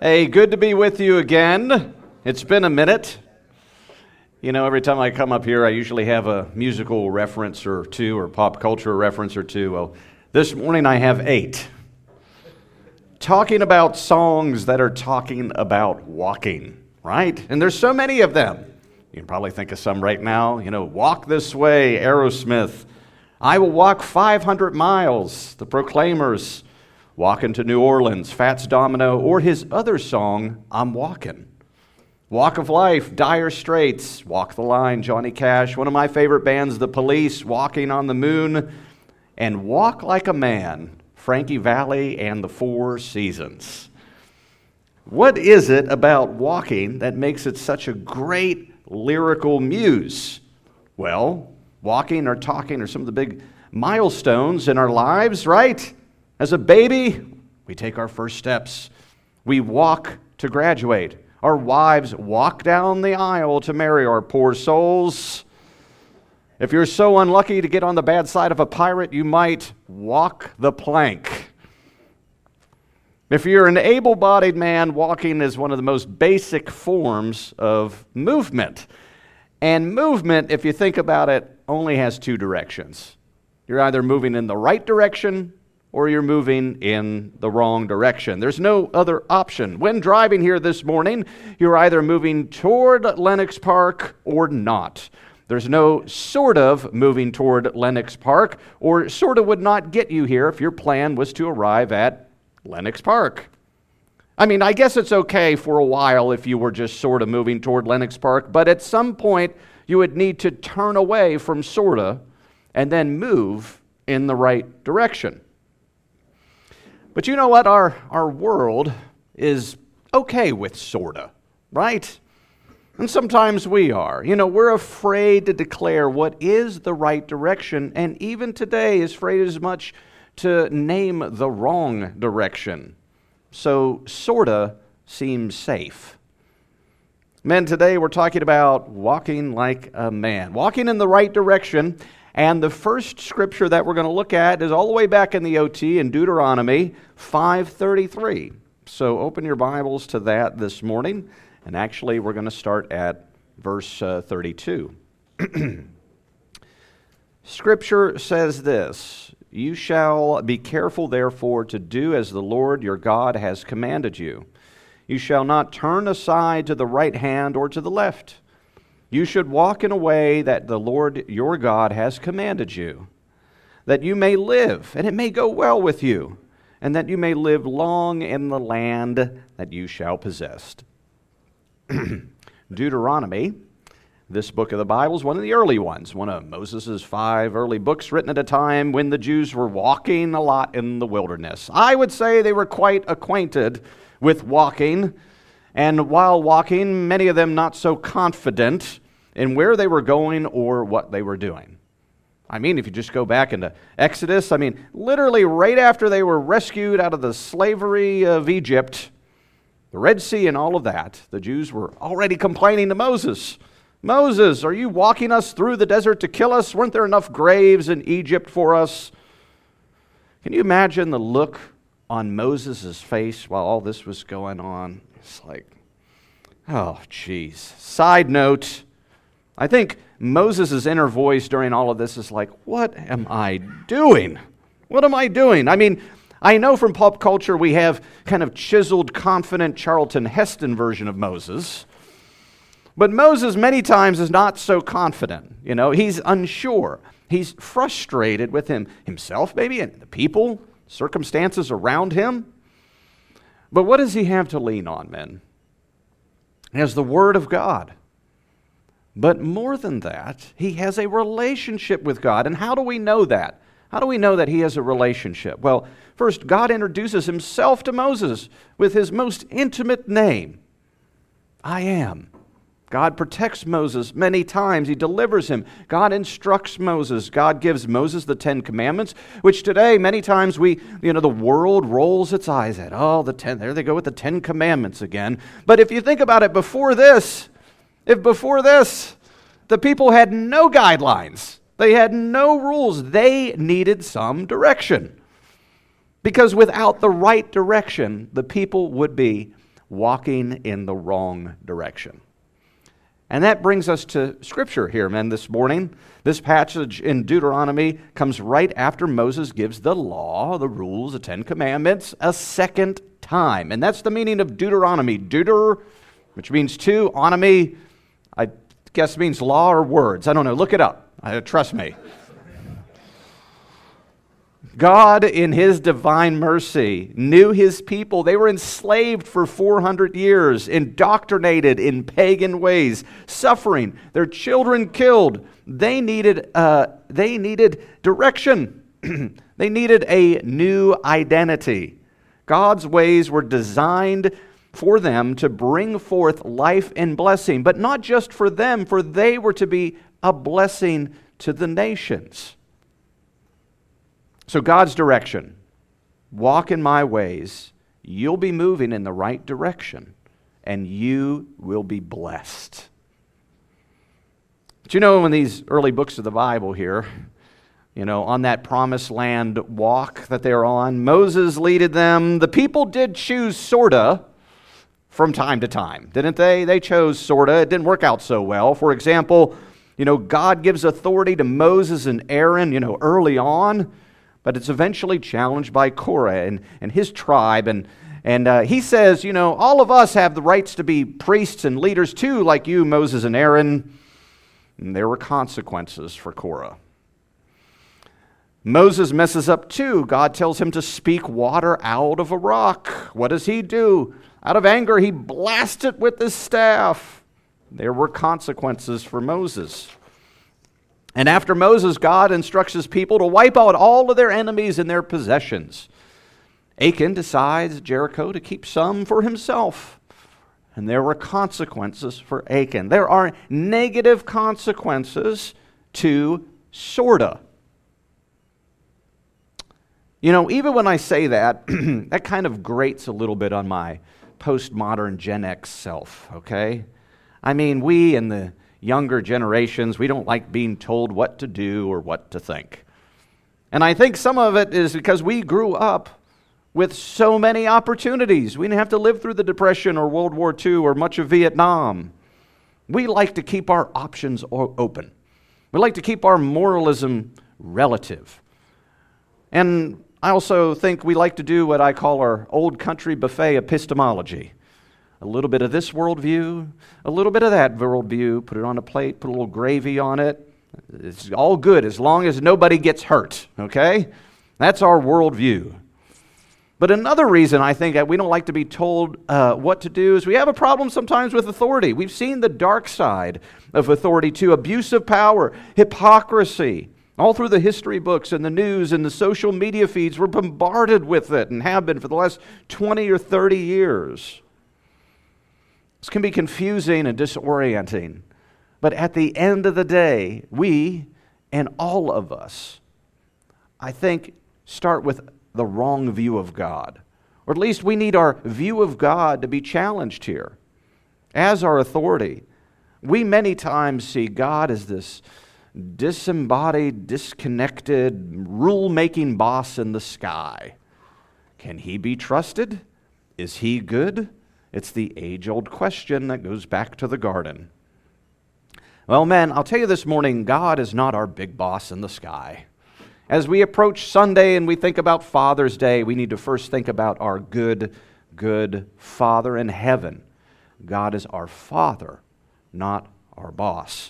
Hey, good to be with you again. It's been a minute. You know, every time I come up here, I usually have a musical reference or two or pop culture reference or two. Well, this morning I have 8. Talking about songs that are talking about walking, right? And there's so many of them. You can probably think of some right now. You know, Walk This Way, Aerosmith. I Will Walk 500 Miles, The Proclaimers. Walking to New Orleans, Fats Domino, or his other song, I'm Walking. Walk of Life, Dire Straits, Walk the Line, Johnny Cash, one of my favorite bands, The Police, Walking on the Moon, and Walk Like a Man, Frankie Valli and the Four Seasons. What is it about walking that makes it such a great lyrical muse? Well, walking or talking are some of the big milestones in our lives, right? As a baby, we take our first steps. We walk to graduate. Our wives walk down the aisle to marry our poor souls. If you're so unlucky to get on the bad side of a pirate, you might walk the plank. If you're an able-bodied man, walking is one of the most basic forms of movement. And movement, if you think about it, only has 2 directions. You're either moving in the right direction or you're moving in the wrong direction. There's no other option. When driving here this morning, you're either moving toward Lenox Park or not. There's no sort of moving toward Lenox Park, or sort of would not get you here if your plan was to arrive at Lenox Park. I mean, I guess it's okay for a while if you were just sort of moving toward Lenox Park, but at some point you would need to turn away from sorta and then move in the right direction. But you know what? Our world is okay with sorta, right? And sometimes we are. You know, we're afraid to declare what is the right direction, and even today is afraid as much to name the wrong direction. So sorta seems safe. Men, today we're talking about walking like a man, walking in the right direction. And the first scripture that we're going to look at is all the way back in the OT in Deuteronomy 5:33. So open your Bibles to that this morning. And actually, we're going to start at verse 32. Scripture says this: "You shall be careful, therefore, to do as the Lord your God has commanded you. You shall not turn aside to the right hand or to the left. You should walk in a way that the Lord your God has commanded you, that you may live, and it may go well with you, and that you may live long in the land that you shall possess." Deuteronomy, this book of the Bible, is one of the early ones, one of Moses' 5 early books written at a time when the Jews were walking a lot in the wilderness. I would say they were quite acquainted with walking, and while walking, many of them not so confident in where they were going or what they were doing. I mean, if you just go back into Exodus, I mean, literally right after they were rescued out of the slavery of Egypt, the Red Sea and all of that, the Jews were already complaining to Moses. "Moses, are you walking us through the desert to kill us? Weren't there enough graves in Egypt for us?" Can you imagine the look on Moses' face while all this was going on? It's like, oh, geez. Side note, I think Moses' inner voice during all of this is like, what am I doing? What am I doing? I mean, I know from pop culture we have kind of chiseled, confident Charlton Heston version of Moses. But Moses many times is not so confident. You know, he's unsure. He's frustrated with himself maybe, and the people, circumstances around him. But what does he have to lean on, men? He has the Word of God. But more than that, he has a relationship with God. And how do we know that? How do we know that he has a relationship? Well, first, God introduces himself to Moses with his most intimate name, I am. God protects Moses many times. He delivers him. God instructs Moses. God gives Moses the 10 Commandments, which today many times the world rolls its eyes at. Oh, there they go with the 10 Commandments again. But if you think about it, before this, the people had no guidelines. They had no rules. They needed some direction. Because without the right direction, the people would be walking in the wrong direction. And that brings us to Scripture here, men, this morning. This passage in Deuteronomy comes right after Moses gives the law, the rules, the Ten Commandments, a second time. And that's the meaning of Deuteronomy. Deuter, which means two, onomy, I guess means law or words. I don't know. Look it up. Trust me. God, in His divine mercy, knew His people. They were enslaved for 400 years, indoctrinated in pagan ways, suffering, their children killed. They needed direction. They needed a new identity. God's ways were designed for them to bring forth life and blessing, but not just for them, for they were to be a blessing to the nations. So God's direction, walk in my ways, you'll be moving in the right direction, and you will be blessed. But you know, in these early books of the Bible here, on that promised land walk that they're on, Moses leaded them. The people did choose sorta from time to time, didn't they? They chose sorta. It didn't work out so well. For example, God gives authority to Moses and Aaron, early on, but it's eventually challenged by Korah and his tribe. And he says, all of us have the rights to be priests and leaders too, like you, Moses and Aaron. And there were consequences for Korah. Moses messes up too. God tells him to speak water out of a rock. What does he do? Out of anger, he blasts it with his staff. There were consequences for Moses. And after Moses, God instructs His people to wipe out all of their enemies and their possessions. Achan decides Jericho to keep some for himself. And there were consequences for Achan. There are negative consequences to sorta. Even when I say that, that kind of grates a little bit on my postmodern Gen X self, okay? I mean, we in the younger generations, we don't like being told what to do or what to think. And I think some of it is because we grew up with so many opportunities. We didn't have to live through the Depression or World War II or much of Vietnam. We like to keep our options open. We like to keep our moralism relative. And I also think we like to do what I call our old country buffet epistemology. A little bit of this worldview, a little bit of that worldview, put it on a plate, put a little gravy on it. It's all good as long as nobody gets hurt, okay? That's our worldview. But another reason I think that we don't like to be told what to do is we have a problem sometimes with authority. We've seen the dark side of authority too, abuse of power, hypocrisy. All through the history books and the news and the social media feeds, we're bombarded with it and have been for the last 20 or 30 years. This can be confusing and disorienting. But at the end of the day, we and all of us, I think, start with the wrong view of God. Or at least we need our view of God to be challenged here. As our authority, we many times see God as this disembodied, disconnected, rule-making boss in the sky. Can He be trusted? Is He good? It's the age-old question that goes back to the garden. Well, men, I'll tell you this morning, God is not our big boss in the sky. As we approach Sunday and we think about Father's Day, we need to first think about our good Father in heaven. God is our Father, not our boss.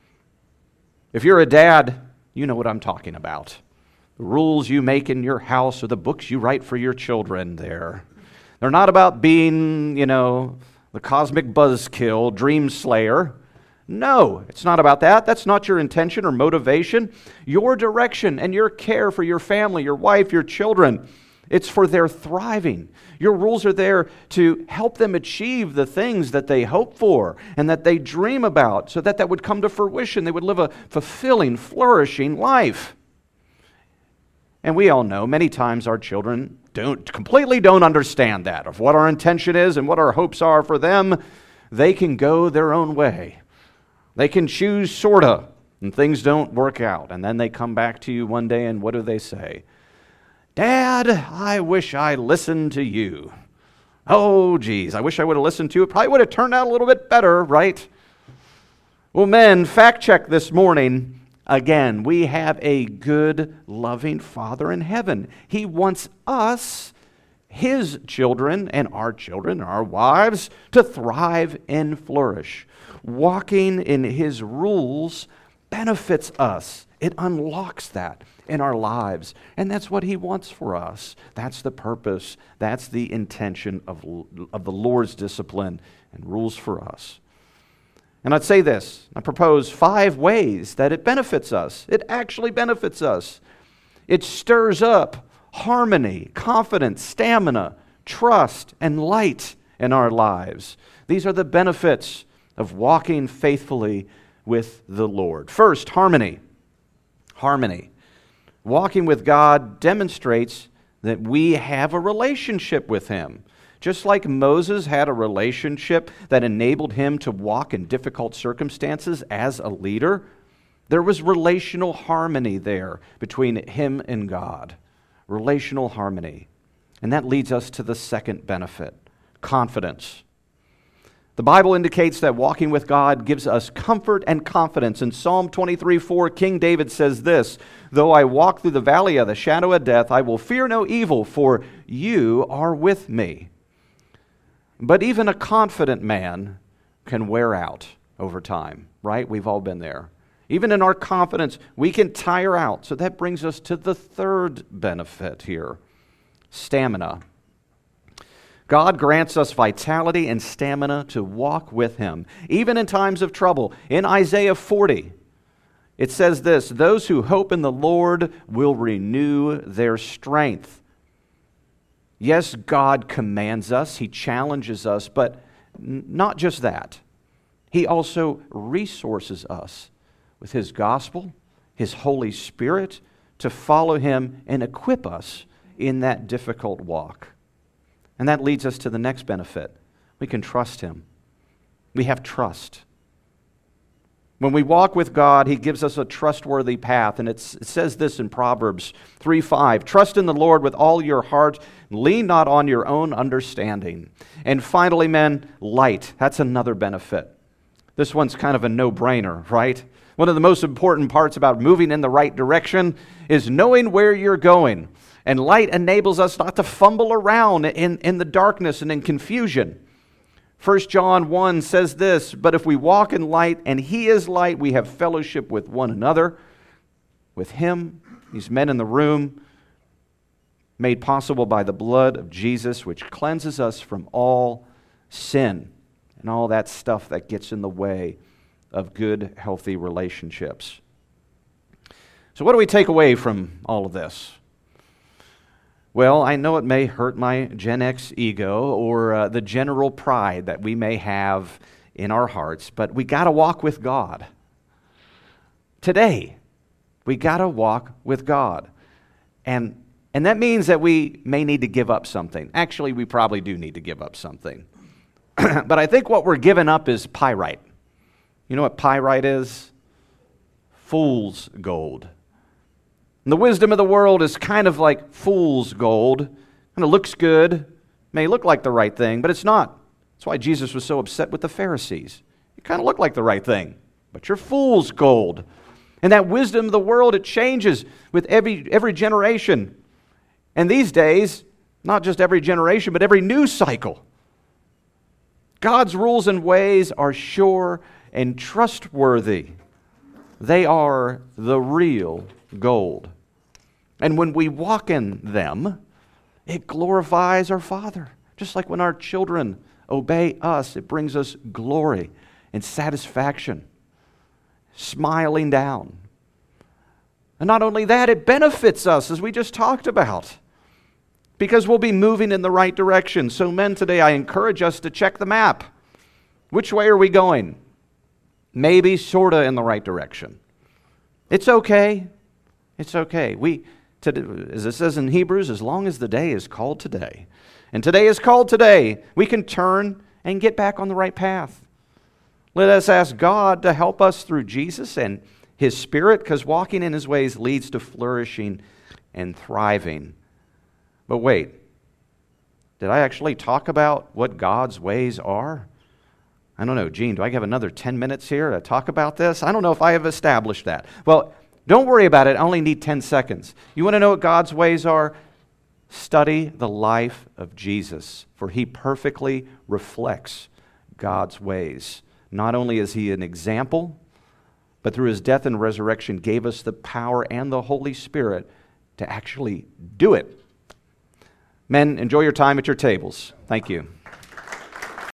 If you're a dad, you know what I'm talking about. The rules you make in your house or the books you write for your children there. They're not about being, the cosmic buzzkill, dream slayer. No, it's not about that. That's not your intention or motivation. Your direction and your care for your family, your wife, your children, it's for their thriving. Your rules are there to help them achieve the things that they hope for and that they dream about so that would come to fruition. They would live a fulfilling, flourishing life. And we all know many times our children completely don't understand that, of what our intention is and what our hopes are for them. They can go their own way. They can choose sorta, and things don't work out. And then they come back to you one day, and what do they say? Dad, I wish I listened to you. Oh, geez, I wish I would have listened to it. Probably would have turned out a little bit better, right? Well, men, fact check this morning. Again, we have a good, loving Father in heaven. He wants us, His children, and our wives, to thrive and flourish. Walking in His rules benefits us. It unlocks that in our lives. And that's what He wants for us. That's the purpose. That's the intention of the Lord's discipline and rules for us. And I'd say this. I propose 5 ways that it benefits us. It actually benefits us. It stirs up harmony, confidence, stamina, trust, and light in our lives. These are the benefits of walking faithfully with the Lord. First, harmony. Harmony. Walking with God demonstrates that we have a relationship with Him. Just like Moses had a relationship that enabled him to walk in difficult circumstances as a leader, there was relational harmony there between him and God. Relational harmony. And that leads us to the second benefit, confidence. The Bible indicates that walking with God gives us comfort and confidence. In Psalm 23:4, King David says this, "Though I walk through the valley of the shadow of death, I will fear no evil, for you are with me." But even a confident man can wear out over time, right? We've all been there. Even in our confidence, we can tire out. So that brings us to the third benefit here, stamina. God grants us vitality and stamina to walk with Him, even in times of trouble. In Isaiah 40, it says this, "Those who hope in the Lord will renew their strength." Yes, God commands us, He challenges us, but not just that. He also resources us with His gospel, His Holy Spirit, to follow Him and equip us in that difficult walk. And that leads us to the next benefit. We can trust Him. We have trust. When we walk with God, He gives us a trustworthy path. And it says this in Proverbs 3:5, "Trust in the Lord with all your heart, lean not on your own understanding." And finally, men, light. That's another benefit. This one's kind of a no-brainer, right? One of the most important parts about moving in the right direction is knowing where you're going. And light enables us not to fumble around in the darkness and in confusion. 1 John 1 says this, "But if we walk in light and He is light, we have fellowship with one another." With Him, these men in the room, made possible by the blood of Jesus, which cleanses us from all sin and all that stuff that gets in the way of good, healthy relationships. So what do we take away from all of this? Well, I know it may hurt my Gen X ego or the general pride that we may have in our hearts, but we got to walk with God. Today, we got to walk with God. And that means that we may need to give up something. Actually, we probably do need to give up something. But I think what we're giving up is pyrite. You know what pyrite is? Fool's gold. And the wisdom of the world is kind of like fool's gold. Kind of looks good, may look like the right thing, but it's not. That's why Jesus was so upset with the Pharisees. You kind of look like the right thing, but you're fool's gold. And that wisdom of the world, it changes with every generation. And these days, not just every generation, but every news cycle. God's rules and ways are sure and trustworthy. They are the real gold. And when we walk in them, it glorifies our Father. Just like when our children obey us, it brings us glory and satisfaction, smiling down. And not only that, it benefits us, as we just talked about, because we'll be moving in the right direction. So men, today I encourage us to check the map. Which way are we going? Maybe sort of in the right direction. It's okay. It's okay. As it says in Hebrews, as long as the day is called today, and today is called today, we can turn and get back on the right path. Let us ask God to help us through Jesus and His Spirit, because walking in His ways leads to flourishing and thriving. But wait, Did I actually talk about what God's ways are? I don't know. Gene, do I have another 10 minutes here to talk about this? I don't know if I have established that. Well, don't worry about it. I only need 10 seconds. You want to know what God's ways are? Study the life of Jesus, for he perfectly reflects God's ways. Not only is he an example, but through his death and resurrection gave us the power and the Holy Spirit to actually do it. Men, enjoy your time at your tables. Thank you.